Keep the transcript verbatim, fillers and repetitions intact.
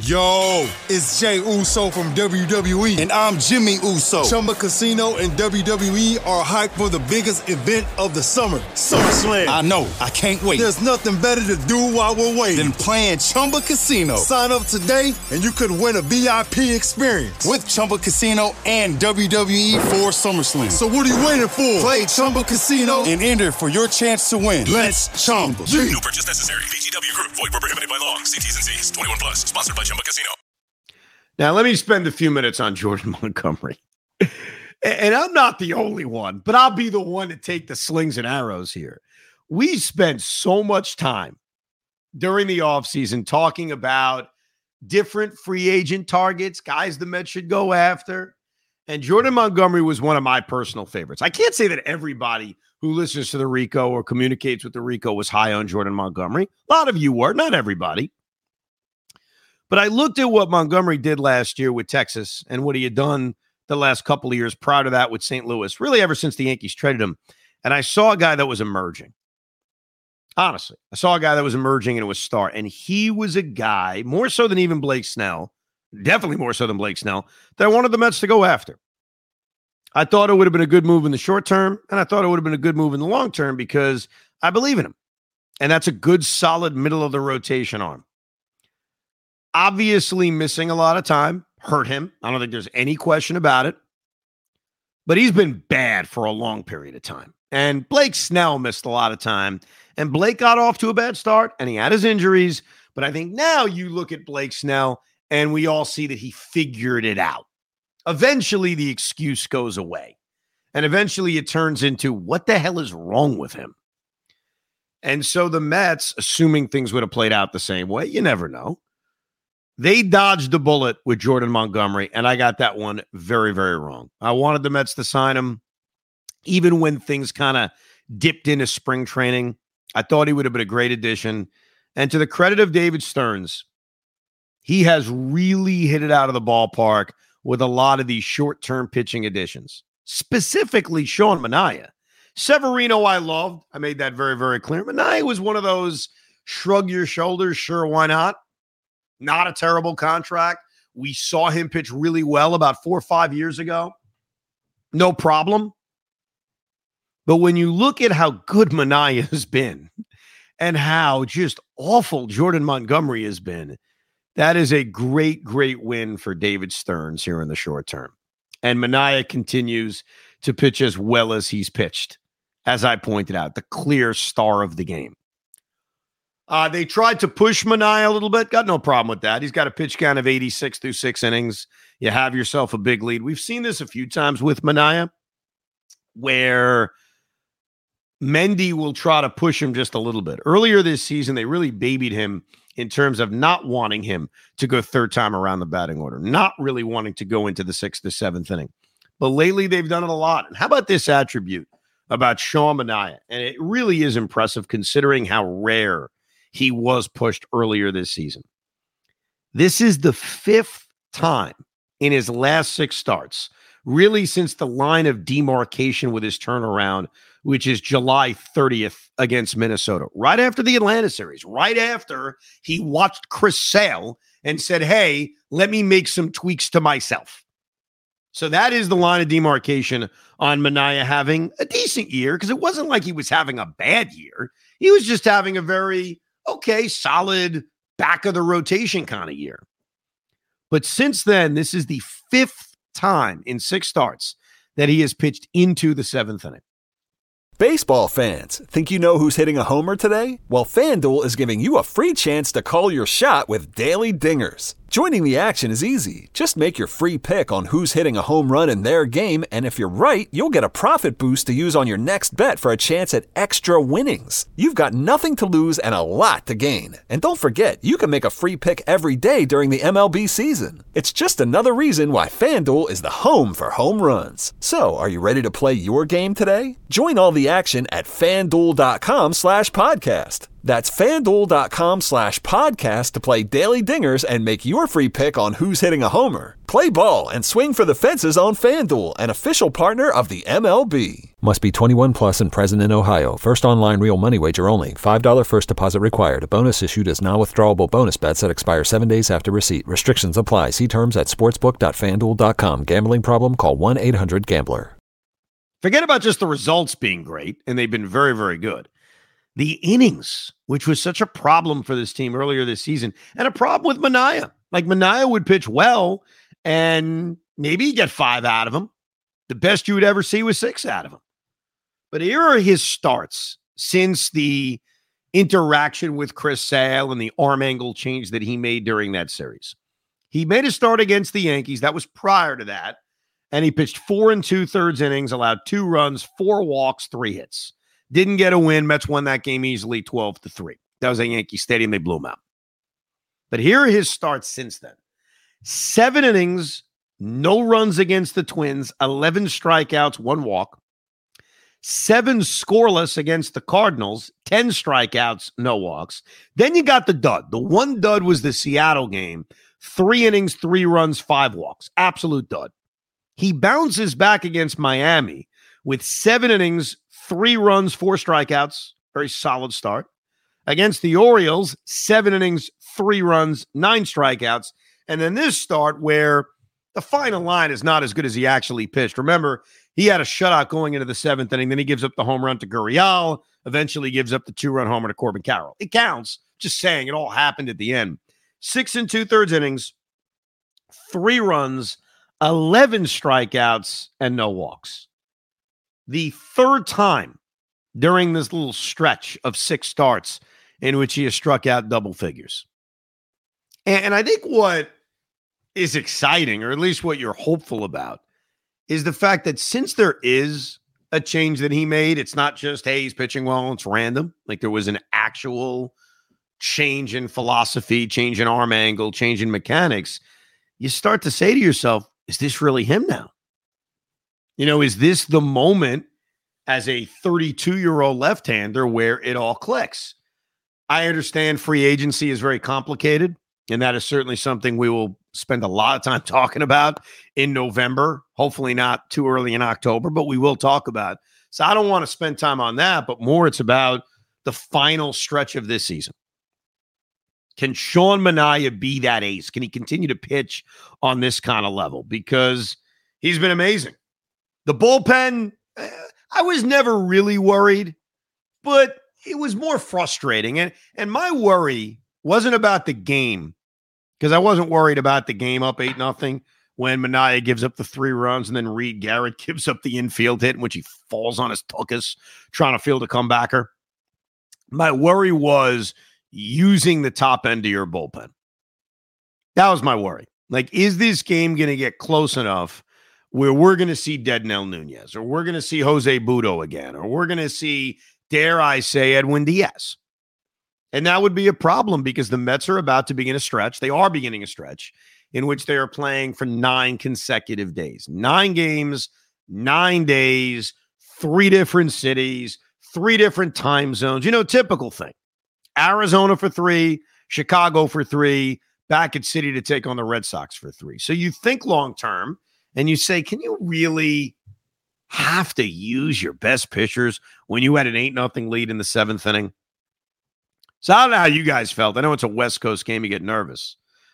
Yo, it's Jey Uso from W W E. And I'm Jimmy Uso. Chumba Casino and W W E are hyped for the biggest event of the summer, SummerSlam. I know. I can't wait. There's nothing better to do while we're waiting than playing Chumba Casino. Sign up today and you could win a V I P experience with Chumba Casino and W W E for SummerSlam. So what are you waiting for? Play Chumba Casino and enter for your chance to win. Let's Chumba. No purchase necessary. V G W Group. Void where prohibited by law. See T's and C's. twenty-one plus. Sponsored by Chumba Casino. Now, let me spend a few minutes on Jordan Montgomery. And I'm not the only one, but I'll be the one to take the slings and arrows here. We spent so much time during the offseason talking about different free agent targets, guys the Mets should go after. And Jordan Montgomery was one of my personal favorites. I can't say that everybody who listens to the Rico or communicates with the Rico was high on Jordan Montgomery. A lot of you were, not everybody. But I looked at what Montgomery did last year with Texas and what he had done the last couple of years prior to that with Saint Louis, really ever since the Yankees traded him. And I saw a guy that was emerging. Honestly, I saw a guy that was emerging and it was star. And he was a guy, more so than even Blake Snell, definitely more so than Blake Snell, that I wanted the Mets to go after. I thought it would have been a good move in the short term, and I thought it would have been a good move in the long term because I believe in him. And that's a good, solid middle of the rotation arm. Obviously missing a lot of time hurt him. I don't think there's any question about it. But he's been bad for a long period of time. And Blake Snell missed a lot of time. And Blake got off to a bad start, and he had his injuries. But I think now you look at Blake Snell, and we all see that he figured it out. Eventually, the excuse goes away. And eventually, it turns into, what the hell is wrong with him? And so the Mets, assuming things would have played out the same way, you never know, they dodged the bullet with Jordan Montgomery, and I got that one very, very wrong. I wanted the Mets to sign him, even when things kind of dipped into spring training. I thought he would have been a great addition. And to the credit of David Stearns, he has really hit it out of the ballpark with a lot of these short-term pitching additions, specifically Sean Manaea. Severino I loved. I made that very, very clear. Manaea was one of those shrug your shoulders, sure, why not? Not a terrible contract. We saw him pitch really well about four or five years ago. No problem. But when you look at how good Manaea has been and how just awful Jordan Montgomery has been, that is a great, great win for David Stearns here in the short term. And Manaea continues to pitch as well as he's pitched. As I pointed out, the clear star of the game. Uh, they tried to push Manaea a little bit. Got no problem with that. He's got a pitch count of eighty-six through six innings. You have yourself a big lead. We've seen this a few times with Manaea, where Mendy will try to push him just a little bit. Earlier this season, they really babied him in terms of not wanting him to go third time around the batting order, not really wanting to go into the sixth or seventh inning. But lately, they've done it a lot. And how about this attribute about Sean Manaea? And it really is impressive considering how rare he was pushed earlier this season. This is the fifth time in his last six starts, really since the line of demarcation with his turnaround, which is July thirtieth against Minnesota, right after the Atlanta series, right after he watched Chris Sale and said, hey, let me make some tweaks to myself. So that is the line of demarcation on Manaea having a decent year, because it wasn't like he was having a bad year. He was just having a very okay, solid back of the rotation kind of year. But since then, this is the fifth time in six starts that he has pitched into the seventh inning. Baseball fans, think you know who's hitting a homer today? Well, FanDuel is giving you a free chance to call your shot with daily dingers. Joining the action is easy. Just make your free pick on who's hitting a home run in their game, and if you're right, you'll get a profit boost to use on your next bet for a chance at extra winnings. You've got nothing to lose and a lot to gain. And don't forget, you can make a free pick every day during the M L B season. It's just another reason why FanDuel is the home for home runs. So, are you ready to play your game today? Join all the action at FanDuel.com slash podcast. That's FanDuel.com slash podcast to play Daily Dingers and make your free pick on who's hitting a homer. Play ball and swing for the fences on FanDuel, an official partner of the M L B. Must be twenty-one plus and present in Ohio. First online real money wager only. five dollars first deposit required. Bonus issued as non-withdrawable bonus bets that expire seven days after receipt. Restrictions apply. See terms at sportsbook dot fan duel dot com. Gambling problem? Call one eight hundred gambler. Forget about just the results being great, and they've been very, very good. The innings, which was such a problem for this team earlier this season, and a problem with Manaea. Like, Manaea would pitch well, and maybe you get five out of him. The best you would ever see was six out of him. But here are his starts since the interaction with Chris Sale and the arm angle change that he made during that series. He made a start against the Yankees. That was prior to that. And he pitched four and two-thirds innings, allowed two runs, four walks, three hits. Didn't get a win. Mets won that game easily, twelve to three. That was at Yankee Stadium. They blew him out. But here are his starts since then. Seven innings, no runs against the Twins, eleven strikeouts, one walk. Seven scoreless against the Cardinals, ten strikeouts, no walks. Then you got the dud. The one dud was the Seattle game. Three innings, three runs, five walks. Absolute dud. He bounces back against Miami with seven innings, three runs, four strikeouts. Very solid start. Against the Orioles, seven innings, three runs, nine strikeouts. And then this start where the final line is not as good as he actually pitched. Remember, he had a shutout going into the seventh inning. Then he gives up the home run to Gurriel. Eventually gives up the two-run homer to Corbin Carroll. It counts. Just saying, it all happened at the end. Six and two-thirds innings, three runs, eleven strikeouts, and no walks. The third time during this little stretch of six starts in which he has struck out double figures. And, and I think what is exciting, or at least what you're hopeful about, is the fact that since there is a change that he made, it's not just, hey, he's pitching well, it's random. Like, there was an actual change in philosophy, change in arm angle, change in mechanics. You start to say to yourself, is this really him now? You know, is this the moment as a thirty-two-year-old left-hander where it all clicks? I understand free agency is very complicated, and that is certainly something we will spend a lot of time talking about in November. Hopefully not too early in October, but we will talk about it. So I don't want to spend time on that, but more it's about the final stretch of this season. Can Sean Manaea be that ace? Can he continue to pitch on this kind of level? Because he's been amazing. The bullpen, I was never really worried, but it was more frustrating. And, and my worry wasn't about the game, because I wasn't worried about the game up eight nothing when Manaea gives up the three runs and then Reed Garrett gives up the infield hit in which he falls on his tuchus trying to field a comebacker. My worry was using the top end of your bullpen. That was my worry. Like, is this game going to get close enough where we're going to see Dednell Nunez, or we're going to see Jose Budo again, or we're going to see, dare I say, Edwin Diaz? And that would be a problem, because the Mets are about to begin a stretch. They are beginning a stretch in which they are playing for nine consecutive days. Nine games, nine days, three different cities, three different time zones. You know, typical thing. Arizona for three, Chicago for three, back at City to take on the Red Sox for three. So you think long-term, and you say, can you really have to use your best pitchers when you had an eight nothing lead in the seventh inning? So I don't know how you guys felt. I know it's a West Coast game. You get nervous.